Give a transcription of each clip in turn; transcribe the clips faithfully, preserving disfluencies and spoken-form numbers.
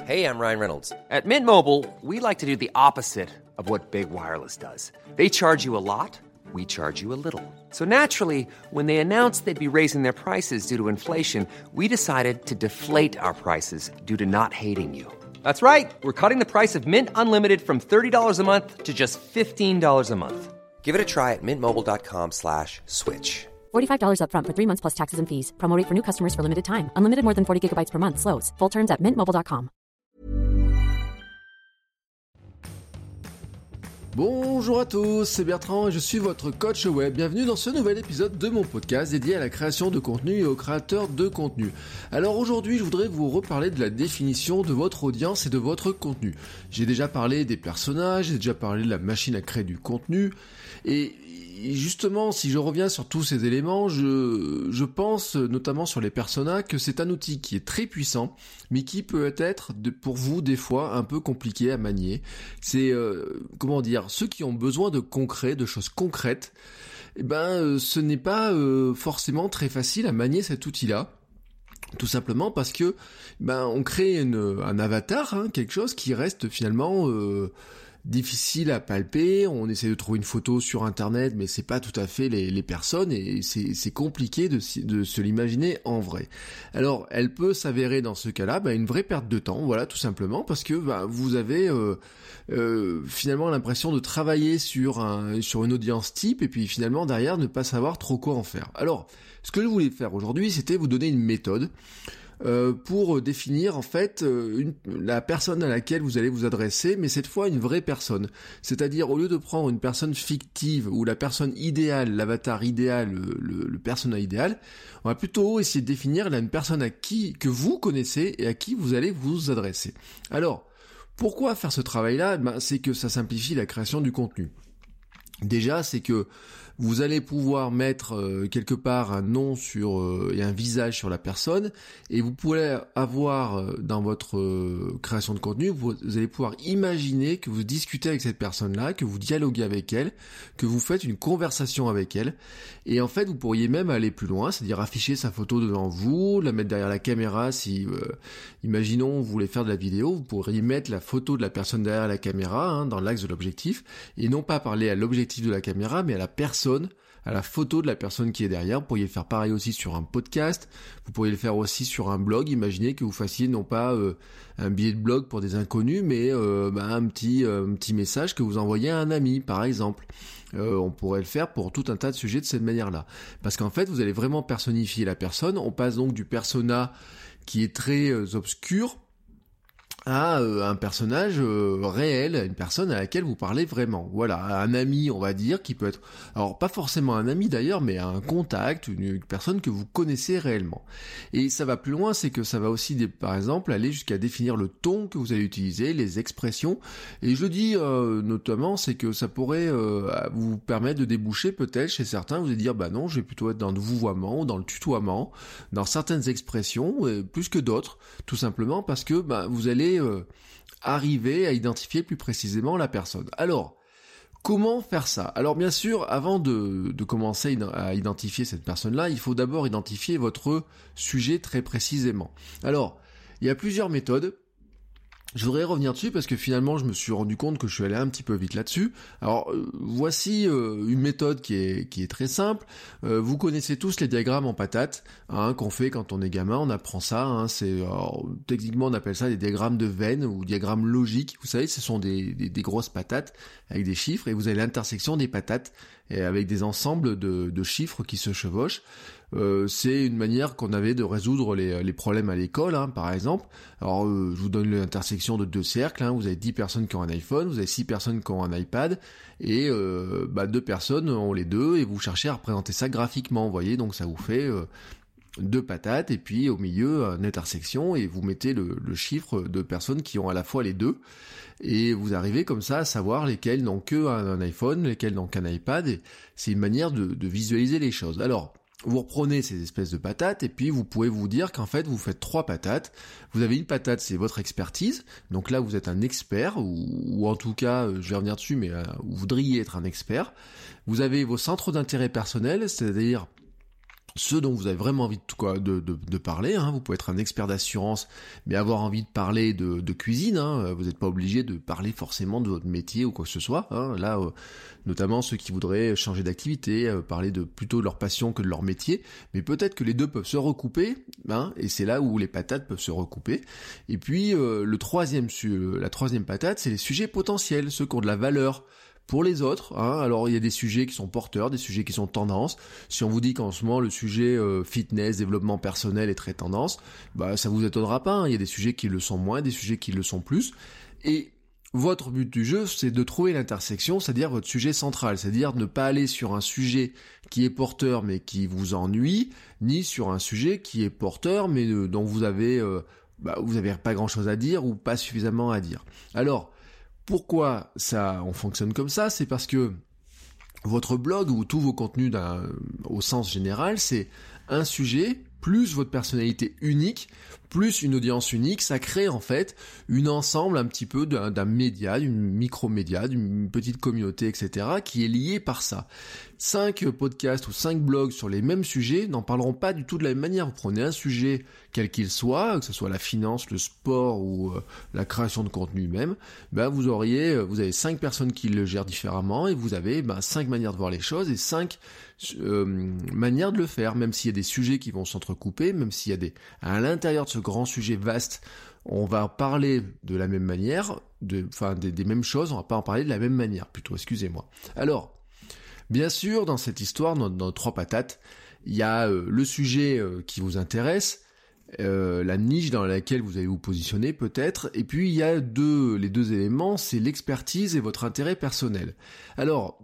Hey, I'm Ryan Reynolds. At Mint Mobile, we like to do the opposite of what Big Wireless does. They charge you a lot, we charge you a little. So naturally, when they announced they'd be raising their prices due to inflation, we decided to deflate our prices due to not hating you. That's right. We're cutting the price of Mint Unlimited from thirty dollars a month to just fifteen dollars a month. Give it a try at mintmobile.com slash switch. forty-five dollars up front for three months plus taxes and fees. Promo rate for new customers for limited time. Unlimited more than forty gigabytes per month. Slows full terms at mint mobile dot com. Bonjour à tous, c'est Bertrand et je suis votre coach web. Bienvenue dans ce nouvel épisode de mon podcast dédié à la création de contenu et aux créateurs de contenu. Alors aujourd'hui, je voudrais vous reparler de la définition de votre audience et de votre contenu. J'ai déjà parlé des personnages, j'ai déjà parlé de la machine à créer du contenu et justement, si je reviens sur tous ces éléments, je, je pense notamment sur les personas que c'est un outil qui est très puissant, mais qui peut être de, pour vous des fois un peu compliqué à manier. C'est, euh, comment dire, ceux qui ont besoin de concret, de choses concrètes, eh ben, euh, ce n'est pas euh, forcément très facile à manier cet outil-là. Tout simplement parce que ben on crée une, un avatar, hein, quelque chose qui reste finalement euh, difficile à palper. On essaie de trouver une photo sur internet, mais c'est pas tout à fait les, les personnes et c'est, c'est compliqué de, de se l'imaginer en vrai. Alors, elle peut s'avérer dans ce cas-là ben, une vraie perte de temps, voilà, tout simplement parce que ben, vous avez euh, euh, finalement l'impression de travailler sur un sur une audience type et puis finalement derrière ne pas savoir trop quoi en faire. Alors, ce que je voulais faire aujourd'hui, c'était vous donner une méthode Euh, pour définir en fait euh, une, la personne à laquelle vous allez vous adresser, mais cette fois une vraie personne. C'est-à-dire au lieu de prendre une personne fictive ou la personne idéale, l'avatar idéal, le, le, le persona idéal, on va plutôt essayer de définir là, une personne à qui que vous connaissez et à qui vous allez vous adresser. Alors, pourquoi faire ce travail-là ? Ben, c'est que ça simplifie la création du contenu. Déjà, c'est que vous allez pouvoir mettre euh, quelque part un nom sur euh, et un visage sur la personne et vous pourrez avoir euh, dans votre euh, création de contenu, vous, vous allez pouvoir imaginer que vous discutez avec cette personne-là, que vous dialoguez avec elle, que vous faites une conversation avec elle et en fait vous pourriez même aller plus loin, c'est-à-dire afficher sa photo devant vous, la mettre derrière la caméra si, euh, imaginons vous voulez faire de la vidéo, vous pourriez mettre la photo de la personne derrière la caméra hein, dans l'axe de l'objectif et non pas parler à l'objectif de la caméra mais à la personne, à la photo de la personne qui est derrière. Vous pourriez le faire pareil aussi sur un podcast, vous pourriez le faire aussi sur un blog. Imaginez que vous fassiez non pas euh, un billet de blog pour des inconnus, mais euh, bah, un petit euh, un petit message que vous envoyez à un ami, par exemple. Euh, on pourrait le faire pour tout un tas de sujets de cette manière-là. Parce qu'en fait, vous allez vraiment personnifier la personne. On passe donc du persona qui est très euh, obscur à euh, un personnage euh, réel, une personne à laquelle vous parlez vraiment. Voilà, un ami, on va dire, qui peut être, alors pas forcément un ami d'ailleurs, mais un contact, une, une personne que vous connaissez réellement. Et ça va plus loin, c'est que ça va aussi, des, par exemple, aller jusqu'à définir le ton que vous allez utiliser, les expressions. Et je dis euh, notamment, c'est que ça pourrait euh, vous permettre de déboucher peut-être chez certains, vous allez dire, bah non, je vais plutôt être dans le vouvoiement ou dans le tutoiement, dans certaines expressions, euh, plus que d'autres, tout simplement parce que bah, vous allez Euh, arriver à identifier plus précisément la personne. Alors, comment faire ça ? Alors bien sûr, avant de, de commencer à identifier cette personne-là, il faut d'abord identifier votre sujet très précisément. Alors, il y a plusieurs méthodes. Je voudrais revenir dessus parce que finalement je me suis rendu compte que je suis allé un petit peu vite là-dessus. Alors euh, voici euh, une méthode qui est qui est très simple. Euh, vous connaissez tous les diagrammes en patates hein, qu'on fait quand on est gamin, on apprend ça. Hein, c'est alors, techniquement on appelle ça des diagrammes de Venn ou diagrammes logiques. Vous savez, ce sont des, des, des grosses patates avec des chiffres et vous avez l'intersection des patates et avec des ensembles de, de chiffres qui se chevauchent. Euh, c'est une manière qu'on avait de résoudre les, les problèmes à l'école, hein, par exemple. Alors, euh, je vous donne l'intersection de deux cercles. Hein. Vous avez dix personnes qui ont un iPhone, vous avez six personnes qui ont un iPad, et euh, bah, deux personnes ont les deux, et vous cherchez à représenter ça graphiquement, vous voyez. Donc, ça vous fait euh, deux patates, et puis au milieu, une intersection, et vous mettez le, le chiffre de personnes qui ont à la fois les deux. Et vous arrivez comme ça à savoir lesquelles n'ont que un, un iPhone, lesquelles n'ont qu'un iPad, et c'est une manière de, de visualiser les choses. Alors, vous reprenez ces espèces de patates et puis vous pouvez vous dire qu'en fait vous faites trois patates. Vous avez une patate, c'est votre expertise. Donc là vous êtes un expert ou, ou en tout cas, je vais revenir dessus, mais euh, vous voudriez être un expert. Vous avez vos centres d'intérêt personnels, c'est-à-dire ce dont vous avez vraiment envie de, quoi, de, de, de parler. Hein. Vous pouvez être un expert d'assurance, mais avoir envie de parler de, de cuisine. Hein. Vous n'êtes pas obligé de parler forcément de votre métier ou quoi que ce soit. Hein. Là, euh, notamment ceux qui voudraient changer d'activité, euh, parler de plutôt de leur passion que de leur métier. Mais peut-être que les deux peuvent se recouper, hein, et c'est là où les patates peuvent se recouper. Et puis, euh, le troisième, la troisième patate, c'est les sujets potentiels, ceux qui ont de la valeur pour les autres. Hein. Alors il y a des sujets qui sont porteurs, des sujets qui sont tendances. Si on vous dit qu'en ce moment le sujet euh, fitness, développement personnel est très tendance, bah ça vous étonnera pas. Hein. Il y a des sujets qui le sont moins, des sujets qui le sont plus. Et votre but du jeu, c'est de trouver l'intersection, c'est-à-dire votre sujet central, c'est-à-dire ne pas aller sur un sujet qui est porteur mais qui vous ennuie, ni sur un sujet qui est porteur mais euh, dont vous avez, euh, bah, vous avez pas grand-chose à dire ou pas suffisamment à dire. Alors pourquoi ça, on fonctionne comme ça? C'est parce que votre blog ou tous vos contenus d'un, au sens général, c'est un sujet plus votre personnalité unique, plus une audience unique, ça crée en fait une ensemble un petit peu d'un, d'un média, d'une micro-média, d'une petite communauté, et cetera, qui est liée par ça. Cinq podcasts ou cinq blogs sur les mêmes sujets n'en parleront pas du tout de la même manière. Vous prenez un sujet quel qu'il soit, que ce soit la finance, le sport ou euh, la création de contenu même, ben vous auriez, vous avez cinq personnes qui le gèrent différemment et vous avez ben, cinq manières de voir les choses et cinq euh, manières de le faire, même s'il y a des sujets qui vont s'entrecouper, même s'il y a des, à l'intérieur de ce grand sujet vaste, on va parler de la même manière, de, enfin des, des mêmes choses, on va pas en parler de la même manière, plutôt, excusez-moi. Alors, bien sûr, dans cette histoire, dans, dans trois patates, il y a euh, le sujet euh, qui vous intéresse, euh, la niche dans laquelle vous allez vous positionner peut-être, et puis il y a deux, les deux éléments, c'est l'expertise et votre intérêt personnel. Alors,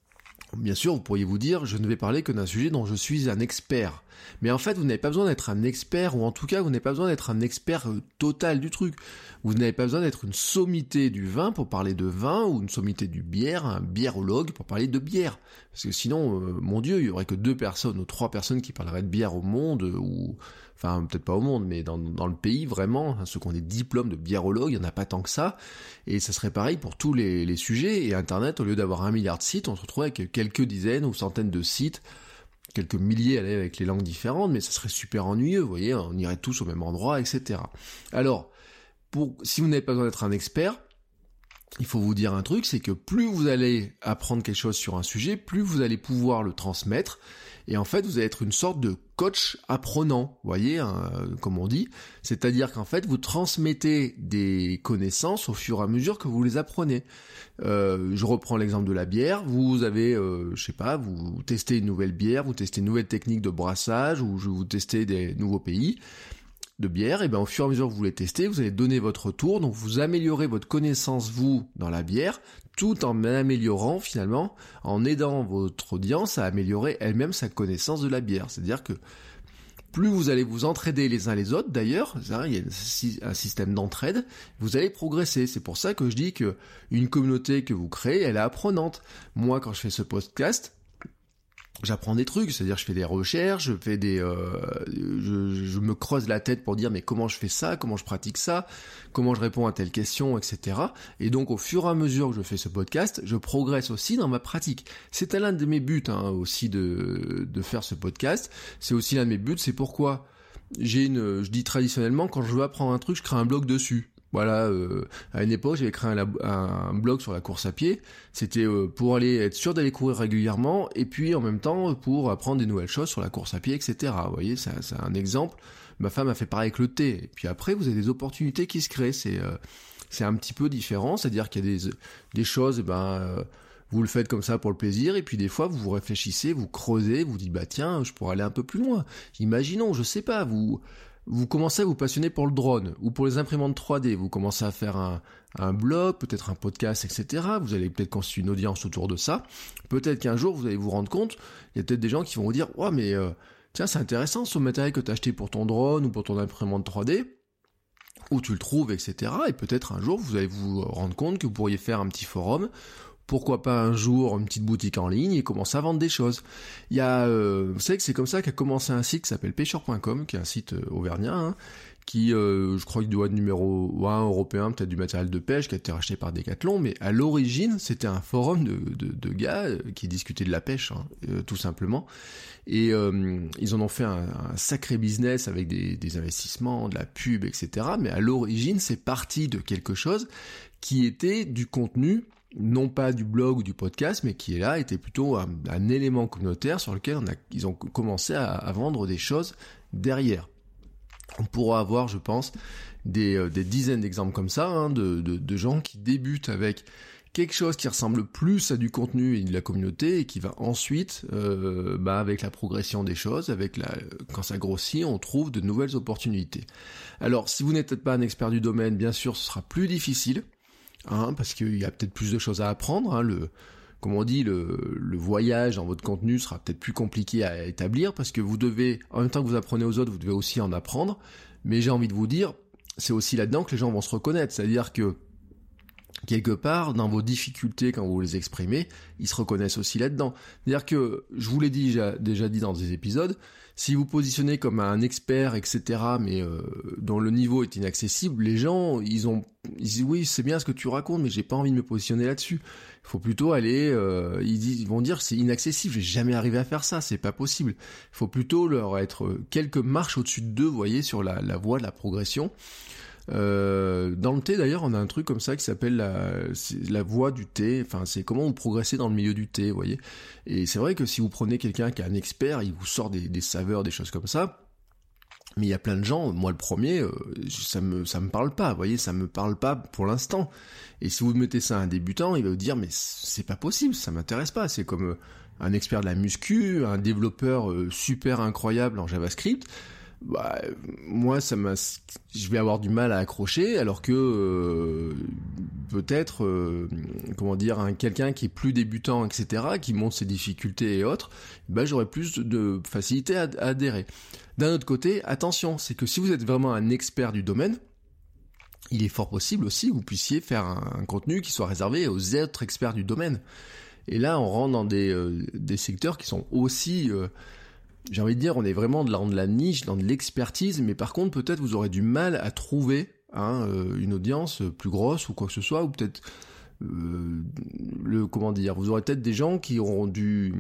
bien sûr, vous pourriez vous dire, je ne vais parler que d'un sujet dont je suis un expert. Mais en fait, vous n'avez pas besoin d'être un expert, ou en tout cas, vous n'avez pas besoin d'être un expert total du truc. Vous n'avez pas besoin d'être une sommité du vin pour parler de vin, ou une sommité du bière, un biérologue pour parler de bière. Parce que sinon, euh, mon Dieu, il y aurait que deux personnes ou trois personnes qui parleraient de bière au monde, ou... Enfin, peut-être pas au monde, mais dans, dans le pays, vraiment, hein, ceux qui ont des diplômes de biérologue, il n'y en a pas tant que ça. Et ça serait pareil pour tous les, les sujets. Et Internet, au lieu d'avoir un milliard de sites, on se retrouverait avec quelques dizaines ou centaines de sites, quelques milliers avec les langues différentes, mais ça serait super ennuyeux, vous voyez, on irait tous au même endroit, et cetera. Alors, pour, si vous n'avez pas besoin d'être un expert, il faut vous dire un truc, c'est que plus vous allez apprendre quelque chose sur un sujet, plus vous allez pouvoir le transmettre, et en fait, vous allez être une sorte de coach apprenant, vous voyez, hein, comme on dit, c'est-à-dire qu'en fait, vous transmettez des connaissances au fur et à mesure que vous les apprenez. Euh, je reprends l'exemple de la bière, vous avez, euh, je sais pas, vous testez une nouvelle bière, vous testez une nouvelle technique de brassage, ou vous testez des nouveaux pays de bière, et bien au fur et à mesure que vous les testez, vous allez donner votre retour, donc vous améliorez votre connaissance, vous, dans la bière, tout en améliorant, finalement, en aidant votre audience à améliorer elle-même sa connaissance de la bière. C'est-à-dire que plus vous allez vous entraider les uns les autres, d'ailleurs, hein, il y a un système d'entraide, vous allez progresser. C'est pour ça que je dis que une communauté que vous créez, elle est apprenante. Moi, quand je fais ce podcast, j'apprends des trucs, c'est-à-dire je fais des recherches, je fais des, euh, je, je me creuse la tête pour dire mais comment je fais ça, comment je pratique ça, comment je réponds à telle question, et cetera. Et donc au fur et à mesure que je fais ce podcast, je progresse aussi dans ma pratique. C'est l'un de mes buts hein, aussi de de faire ce podcast. C'est aussi l'un de mes buts. C'est pourquoi j'ai une, je dis traditionnellement quand je veux apprendre un truc, je crée un blog dessus. Voilà, euh, à une époque, j'avais créé un, un blog sur la course à pied. C'était euh, pour aller être sûr d'aller courir régulièrement, et puis en même temps pour apprendre des nouvelles choses sur la course à pied, et cetera. Vous voyez, c'est, c'est un exemple. Ma femme a fait pareil avec le thé. Et puis après, vous avez des opportunités qui se créent. C'est, euh, c'est un petit peu différent, c'est-à-dire qu'il y a des, des choses, ben. Euh, vous le faites comme ça pour le plaisir, et puis des fois vous vous réfléchissez, vous creusez, vous dites bah tiens, je pourrais aller un peu plus loin. Imaginons, je sais pas, vous vous commencez à vous passionner pour le drone ou pour les imprimantes trois D, vous commencez à faire un, un blog, peut-être un podcast, et cetera. Vous allez peut-être constituer une audience autour de ça. Peut-être qu'un jour vous allez vous rendre compte, il y a peut-être des gens qui vont vous dire ouais mais euh, tiens c'est intéressant ce matériel que tu as acheté pour ton drone ou pour ton imprimante trois D. Où tu le trouves, et cetera. Et peut-être un jour vous allez vous rendre compte que vous pourriez faire un petit forum. Pourquoi pas un jour une petite boutique en ligne et commencer à vendre des choses. Il y a, euh, vous savez que c'est comme ça qu'a commencé un site qui s'appelle pêcheur point com, qui est un site euh, auvergnat, hein, qui, euh, je crois qu'il doit être numéro un européen, peut-être du matériel de pêche, qui a été racheté par Decathlon, mais à l'origine, c'était un forum de, de, de gars qui discutaient de la pêche, hein, euh, tout simplement. Et euh, ils en ont fait un, un sacré business avec des, des investissements, de la pub, et cetera. Mais à l'origine, c'est parti de quelque chose qui était du contenu, non pas du blog ou du podcast, mais qui est là, était plutôt un, un élément communautaire sur lequel on a, ils ont commencé à, à vendre des choses derrière. On pourra avoir, je pense, des, euh, des dizaines d'exemples comme ça, hein, de, de, de gens qui débutent avec quelque chose qui ressemble plus à du contenu et de la communauté et qui va ensuite, euh, bah avec la progression des choses, avec la, quand ça grossit, on trouve de nouvelles opportunités. Alors, si vous n'êtes peut-être pas un expert du domaine, bien sûr, ce sera plus difficile, hein, parce qu'il y a peut-être plus de choses à apprendre, hein, le, comme on dit, le, le voyage dans votre contenu sera peut-être plus compliqué à établir, parce que vous devez, en même temps que vous apprenez aux autres, vous devez aussi en apprendre, mais j'ai envie de vous dire, c'est aussi là-dedans que les gens vont se reconnaître, c'est-à-dire que quelque part, dans vos difficultés, quand vous les exprimez, ils se reconnaissent aussi là-dedans. C'est-à-dire que, je vous l'ai dit, déjà, déjà dit dans des épisodes, si vous positionnez comme un expert, et cetera, mais euh, dont le niveau est inaccessible, les gens, ils ont, ils disent oui, c'est bien ce que tu racontes, mais j'ai pas envie de me positionner là-dessus. Il faut plutôt aller, euh, ils, disent, ils vont dire c'est inaccessible, je vais jamais arriver à faire ça, c'est pas possible. Il faut plutôt leur être quelques marches au-dessus d'eux, vous voyez, sur la, la voie de la progression. Euh, dans le thé d'ailleurs, on a un truc comme ça qui s'appelle la, la voie du thé. Enfin, c'est comment vous progressez dans le milieu du thé, vous voyez. Et c'est vrai que si vous prenez quelqu'un qui est un expert, il vous sort des, des saveurs, des choses comme ça. Mais il y a plein de gens, moi le premier, euh, ça me ça me parle pas, vous voyez, ça me parle pas pour l'instant. Et si vous mettez ça à un débutant, il va vous dire mais c'est pas possible, ça m'intéresse pas. C'est comme euh, un expert de la muscu, un développeur euh, super incroyable en JavaScript. Bah, moi, ça m'a, je vais avoir du mal à accrocher, alors que euh, peut-être, euh, comment dire, un quelqu'un qui est plus débutant, et cetera, qui montre ses difficultés et autres, bah, j'aurais plus de facilité à, à adhérer. D'un autre côté, attention, c'est que si vous êtes vraiment un expert du domaine, il est fort possible aussi que vous puissiez faire un, un contenu qui soit réservé aux autres experts du domaine. Et là, on rentre dans des, euh, des secteurs qui sont aussi... Euh, j'ai envie de dire, on est vraiment dans de la niche, dans de l'expertise, mais par contre, peut-être vous aurez du mal à trouver hein, euh, une audience plus grosse ou quoi que ce soit, ou peut-être, euh, le comment dire, vous aurez peut-être des gens qui auront du...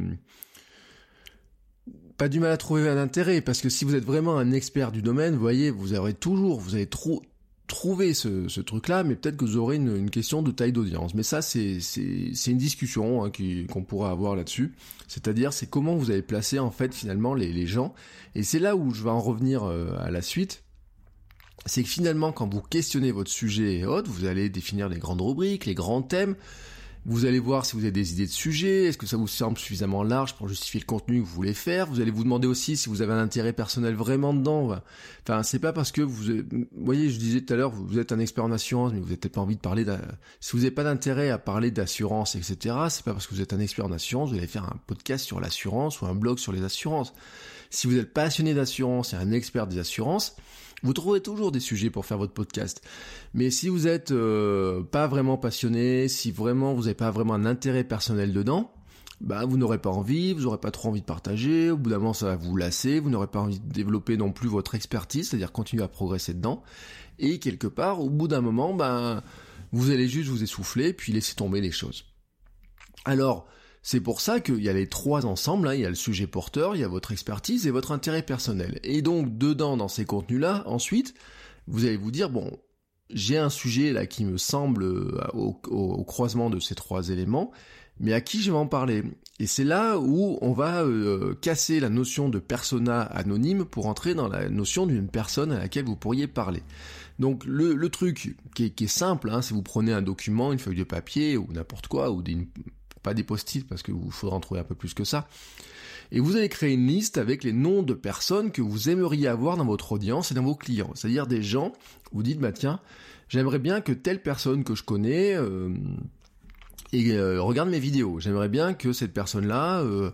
pas du mal à trouver un intérêt, parce que si vous êtes vraiment un expert du domaine, vous voyez, vous aurez toujours, vous allez trop... trouver ce, ce truc-là, mais peut-être que vous aurez une, une question de taille d'audience. Mais ça, c'est, c'est, c'est une discussion hein, qui, qu'on pourra avoir là-dessus. C'est-à-dire, c'est comment vous avez placé en fait finalement les, les gens. Et c'est là où je vais en revenir euh, à la suite. C'est que finalement, quand vous questionnez votre sujet et autres, vous allez définir les grandes rubriques, les grands thèmes. Vous allez voir si vous avez des idées de sujets, est-ce que ça vous semble suffisamment large pour justifier le contenu que vous voulez faire. Vous allez vous demander aussi si vous avez un intérêt personnel vraiment dedans. Enfin, c'est pas parce que vous... Vous voyez, je disais tout à l'heure, vous êtes un expert en assurance, mais vous n'avez peut-être pas envie de parler... Si vous n'avez pas d'intérêt à parler d'assurance, et cetera, c'est pas parce que vous êtes un expert en assurance, vous allez faire un podcast sur l'assurance ou un blog sur les assurances. Si vous êtes passionné d'assurance et un expert des assurances... Vous trouverez toujours des sujets pour faire votre podcast. Mais si vous êtes euh, pas vraiment passionné, si vraiment vous n'avez pas vraiment un intérêt personnel dedans, bah vous n'aurez pas envie, vous n'aurez pas trop envie de partager, au bout d'un moment ça va vous lasser, vous n'aurez pas envie de développer non plus votre expertise, c'est-à-dire continuer à progresser dedans. Et quelque part, au bout d'un moment, bah, vous allez juste vous essouffler, puis laisser tomber les choses. Alors, c'est pour ça qu'il y a les trois ensemble, hein. Il y a le sujet porteur, il y a votre expertise et votre intérêt personnel. Et donc, dedans, dans ces contenus-là, ensuite, vous allez vous dire, bon, j'ai un sujet là qui me semble au, au, au croisement de ces trois éléments, mais à qui je vais en parler? Et c'est là où on va euh, casser la notion de persona anonyme pour entrer dans la notion d'une personne à laquelle vous pourriez parler. Donc le, le truc qui est, qui est simple, hein, si vous prenez un document, une feuille de papier ou n'importe quoi, ou des... pas des post-it parce que vous faudra en trouver un peu plus que ça. Et vous allez créer une liste avec les noms de personnes que vous aimeriez avoir dans votre audience et dans vos clients. C'est-à-dire des gens, vous dites, bah tiens, j'aimerais bien que telle personne que je connais euh, et, euh, regarde mes vidéos. J'aimerais bien que cette personne-là euh,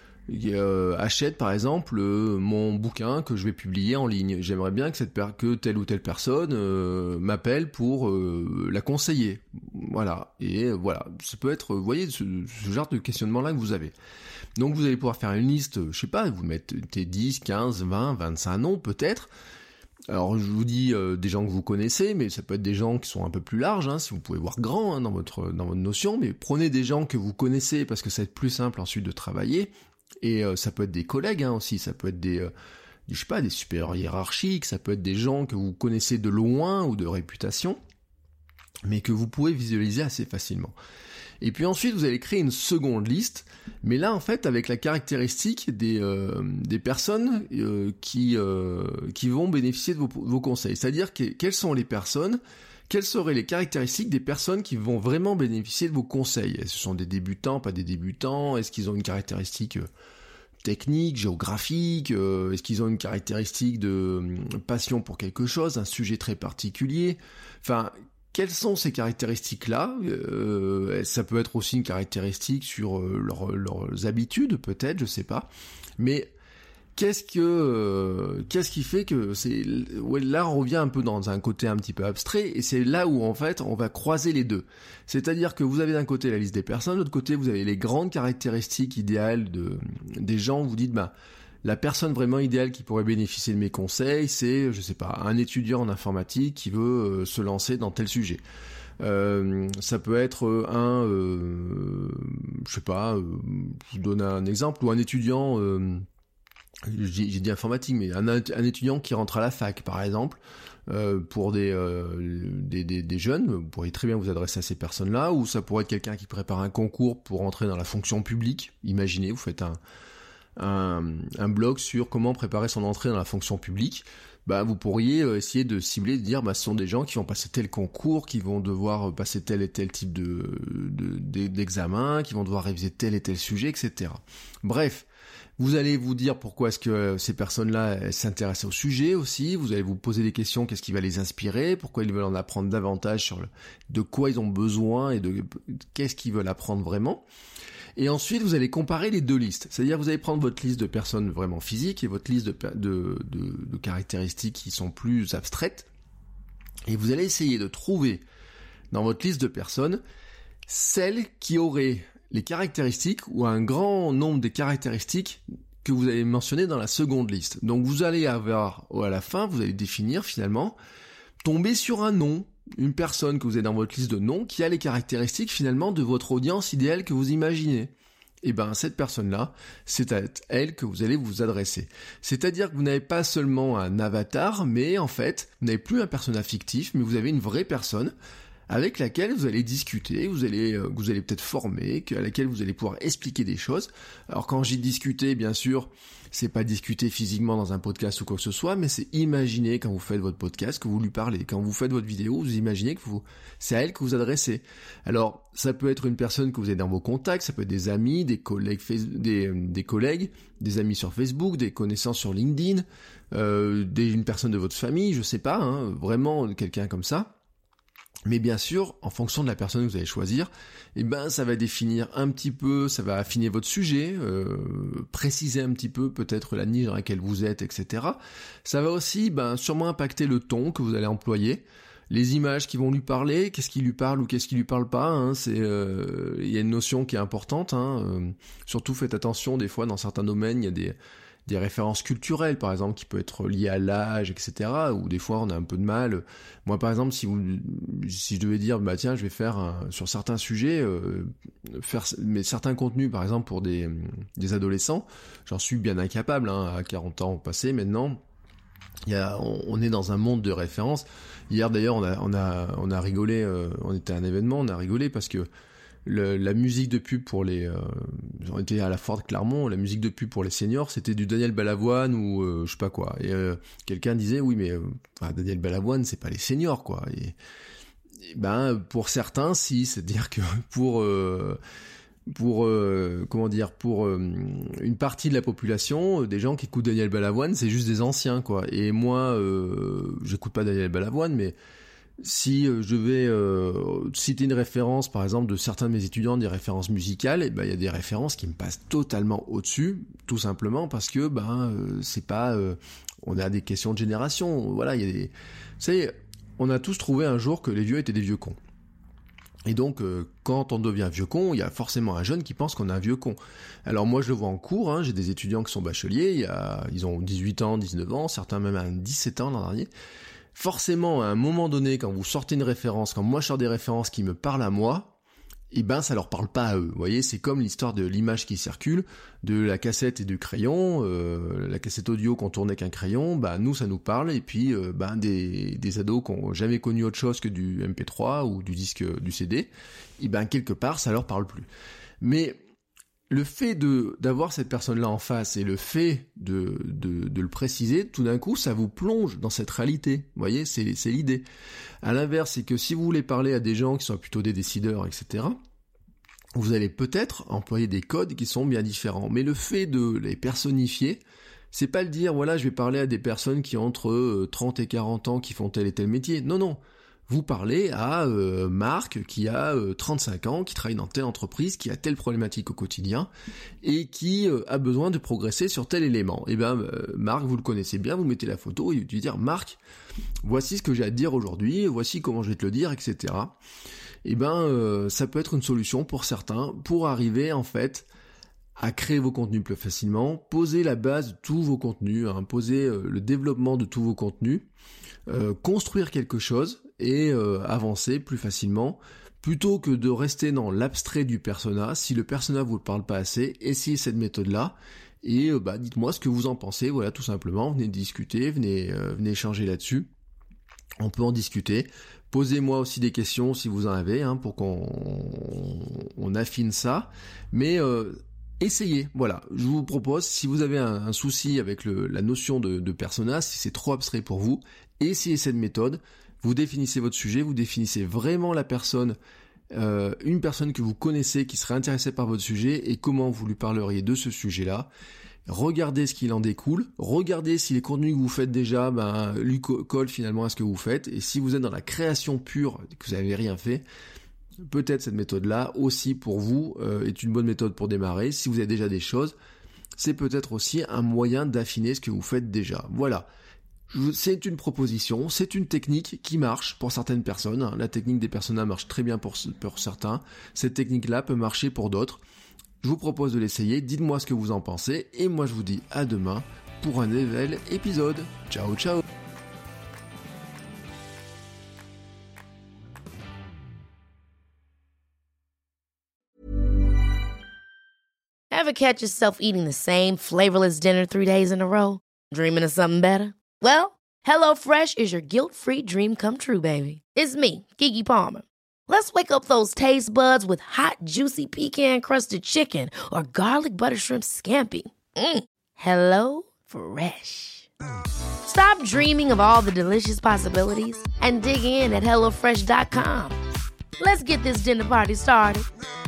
euh, achète par exemple euh, mon bouquin que je vais publier en ligne. J'aimerais bien que, cette per- que telle ou telle personne euh, m'appelle pour euh, la conseiller. Voilà. Et euh, voilà. Ça peut être, vous voyez, ce, ce genre de questionnement-là que vous avez. Donc vous allez pouvoir faire une liste, je sais pas, vous mettez dix, quinze, vingt, vingt-cinq noms peut-être. Alors je vous dis euh, des gens que vous connaissez, mais ça peut être des gens qui sont un peu plus larges, hein, si vous pouvez voir grand hein, dans votre dans votre notion, mais prenez des gens que vous connaissez parce que ça va être plus simple ensuite de travailler, et euh, ça peut être des collègues hein, aussi, ça peut être des, euh, je sais pas, des supérieurs hiérarchiques, ça peut être des gens que vous connaissez de loin ou de réputation, mais que vous pouvez visualiser assez facilement. Et puis ensuite, vous allez créer une seconde liste, mais là, en fait, avec la caractéristique des, euh, des personnes euh, qui, euh, qui vont bénéficier de vos, vos conseils. C'est-à-dire que, quelles sont les personnes, quelles seraient les caractéristiques des personnes qui vont vraiment bénéficier de vos conseils. Est-ce que ce sont des débutants, pas des débutants? Est-ce qu'ils ont une caractéristique technique, géographique? euh, Est-ce qu'ils ont une caractéristique de euh, passion pour quelque chose, un sujet très particulier? Enfin... Quelles sont ces caractéristiques-là? euh, Ça peut être aussi une caractéristique sur euh, leur, leurs habitudes, peut-être, je sais pas. Mais qu'est-ce que euh, qu'est-ce qui fait que c'est ouais, là on revient un peu dans un côté un petit peu abstrait, et c'est là où en fait on va croiser les deux. C'est-à-dire que vous avez d'un côté la liste des personnes, de l'autre côté vous avez les grandes caractéristiques idéales de des gens. Vous dites bah la personne vraiment idéale qui pourrait bénéficier de mes conseils, c'est, je sais pas, un étudiant en informatique qui veut euh, se lancer dans tel sujet. Euh, ça peut être un, euh, je sais pas, euh, je vous donne un exemple, ou un étudiant, euh, j'ai, j'ai dit informatique, mais un, un étudiant qui rentre à la fac, par exemple, euh, pour des, euh, des, des, des jeunes, vous pourriez très bien vous adresser à ces personnes-là, ou ça pourrait être quelqu'un qui prépare un concours pour entrer dans la fonction publique. Imaginez, vous faites un Un, un blog sur comment préparer son entrée dans la fonction publique, bah vous pourriez essayer de cibler, de dire bah ce sont des gens qui vont passer tel concours, qui vont devoir passer tel et tel type de, de, de d'examen, qui vont devoir réviser tel et tel sujet, et cetera. Bref, vous allez vous dire pourquoi est-ce que ces personnes-là elles s'intéressent au sujet aussi, vous allez vous poser des questions, qu'est-ce qui va les inspirer, pourquoi ils veulent en apprendre davantage sur le, de quoi ils ont besoin et de qu'est-ce qu'ils veulent apprendre vraiment. Et ensuite, vous allez comparer les deux listes. C'est-à-dire, vous allez prendre votre liste de personnes vraiment physiques et votre liste de, de, de, de caractéristiques qui sont plus abstraites. Et vous allez essayer de trouver dans votre liste de personnes celles qui auraient les caractéristiques ou un grand nombre des caractéristiques que vous avez mentionnées dans la seconde liste. Donc, vous allez avoir, à la fin, vous allez définir finalement, tomber sur un nom, une personne que vous avez dans votre liste de noms qui a les caractéristiques finalement de votre audience idéale que vous imaginez. Et ben cette personne-là, c'est à elle que vous allez vous adresser. C'est-à-dire que vous n'avez pas seulement un avatar, mais en fait, vous n'avez plus un personnage fictif, mais vous avez une vraie personne avec laquelle vous allez discuter, vous allez, euh, vous allez peut-être former, à laquelle vous allez pouvoir expliquer des choses. Alors quand j'y discuter, bien sûr, c'est pas discuter physiquement dans un podcast ou quoi que ce soit, mais c'est imaginer quand vous faites votre podcast que vous lui parlez. Quand vous faites votre vidéo, vous imaginez que vous, c'est à elle que vous adressez. Alors, ça peut être une personne que vous avez dans vos contacts, ça peut être des amis, des collègues, des, des collègues, des amis sur Facebook, des connaissances sur LinkedIn, euh, des, une personne de votre famille, je sais pas, hein, vraiment quelqu'un comme ça. Mais bien sûr, en fonction de la personne que vous allez choisir, eh ben ça va définir un petit peu, ça va affiner votre sujet, euh, préciser un petit peu peut-être la niche dans laquelle vous êtes, et cetera. Ça va aussi ben, sûrement impacter le ton que vous allez employer, les images qui vont lui parler, qu'est-ce qui lui parle ou qu'est-ce qui lui parle pas. Hein, c'est, euh, il y a une notion qui est importante. Hein, euh, surtout faites attention, des fois dans certains domaines, il y a des des références culturelles, par exemple, qui peut être liées à l'âge, et cetera, où des fois on a un peu de mal. Moi, par exemple, si vous, si je devais dire, bah tiens, je vais faire un, sur certains sujets, euh, faire mais certains contenus, par exemple, pour des, des adolescents, j'en suis bien incapable, hein, à quarante ans passé maintenant. Il y a, on, on est dans un monde de références. Hier, d'ailleurs, on a, on a, on a rigolé, euh, on était à un événement, on a rigolé parce que Le, la musique de pub pour les... Euh, on était à la Ford Clermont, la musique de pub pour les seniors, c'était du Daniel Balavoine ou euh, je sais pas quoi. Et euh, quelqu'un disait, oui, mais euh, enfin, Daniel Balavoine, c'est pas les seniors, quoi. Et, et ben, pour certains, si. C'est-à-dire que pour... Euh, pour euh, comment dire pour euh, une partie de la population, euh, des gens qui écoutent Daniel Balavoine, c'est juste des anciens, quoi. Et moi, euh, j'écoute pas Daniel Balavoine, mais... Si je vais euh, citer une référence, par exemple, de certains de mes étudiants, des références musicales, et ben il y a des références qui me passent totalement au-dessus, tout simplement parce que ben euh, c'est pas, euh, on a des questions de génération, voilà, il y a des, vous savez, on a tous trouvé un jour que les vieux étaient des vieux cons. Et donc, euh, quand on devient vieux con, il y a forcément un jeune qui pense qu'on est un vieux con. Alors moi, je le vois en cours, hein, j'ai des étudiants qui sont bacheliers, il y a, ils ont dix-huit ans, dix-neuf ans, certains même à dix-sept ans l'an dernier. Forcément, à un moment donné, quand vous sortez une référence, quand moi je sors des références qui me parlent à moi, eh ben ça leur parle pas à eux. Vous voyez, c'est comme l'histoire de l'image qui circule, de la cassette et du crayon, euh, la cassette audio qu'on tournait qu'un crayon, bah nous ça nous parle, et puis euh, bah, des, des ados qui ont jamais connu autre chose que du M P trois ou du disque du C D, et ben quelque part ça leur parle plus. Mais le fait de d'avoir cette personne-là en face et le fait de, de, de le préciser, tout d'un coup, ça vous plonge dans cette réalité. Vous voyez, c'est, c'est l'idée. À l'inverse, c'est que si vous voulez parler à des gens qui sont plutôt des décideurs, et cetera, vous allez peut-être employer des codes qui sont bien différents. Mais le fait de les personnifier, c'est pas le dire, voilà, je vais parler à des personnes qui ont entre trente et quarante ans, qui font tel et tel métier. Non, non. Vous parlez à euh, Marc qui a euh, trente-cinq ans, qui travaille dans telle entreprise, qui a telle problématique au quotidien et qui euh, a besoin de progresser sur tel élément. Et bien euh, Marc, vous le connaissez bien, vous mettez la photo et vous dites dire Marc, voici ce que j'ai à te dire aujourd'hui, voici comment je vais te le dire, et cetera. Et ben euh, ça peut être une solution pour certains pour arriver en fait à créer vos contenus plus facilement, poser la base de tous vos contenus, hein, poser euh, le développement de tous vos contenus, euh, construire quelque chose et euh, avancer plus facilement, plutôt que de rester dans l'abstrait du persona. Si le persona vous parle pas assez, essayez cette méthode-là et euh, bah dites-moi ce que vous en pensez. Voilà, tout simplement, venez discuter, venez euh, venez échanger là-dessus. On peut en discuter. Posez-moi aussi des questions si vous en avez, hein, pour qu'on on affine ça. Mais euh, essayez, voilà. Je vous propose, si vous avez un, un souci avec le, la notion de, de persona, si c'est trop abstrait pour vous, essayez cette méthode. Vous définissez votre sujet, vous définissez vraiment la personne, euh, une personne que vous connaissez qui serait intéressée par votre sujet et comment vous lui parleriez de ce sujet-là. Regardez ce qu'il en découle, regardez si les contenus que vous faites déjà ben, lui co- collent finalement à ce que vous faites, et si vous êtes dans la création pure et que vous n'avez rien fait, peut-être cette méthode-là aussi pour vous euh, est une bonne méthode pour démarrer. Si vous avez déjà des choses, c'est peut-être aussi un moyen d'affiner ce que vous faites déjà. Voilà. C'est une proposition, c'est une technique qui marche pour certaines personnes. La technique des personas marche très bien pour, pour certains. Cette technique-là peut marcher pour d'autres. Je vous propose de l'essayer, dites-moi ce que vous en pensez, et moi je vous dis à demain pour un nouvel épisode. Ciao, ciao. Ever catch yourself eating the same flavorless dinner three days in a row? Dreaming of something better? Well, HelloFresh is your guilt-free dream come true, baby. It's me, Keke Palmer. Let's wake up those taste buds with hot, juicy pecan-crusted chicken or garlic butter shrimp scampi. Mm. Hello Fresh. Stop dreaming of all the delicious possibilities and dig in at hello fresh dot com. Let's get this dinner party started.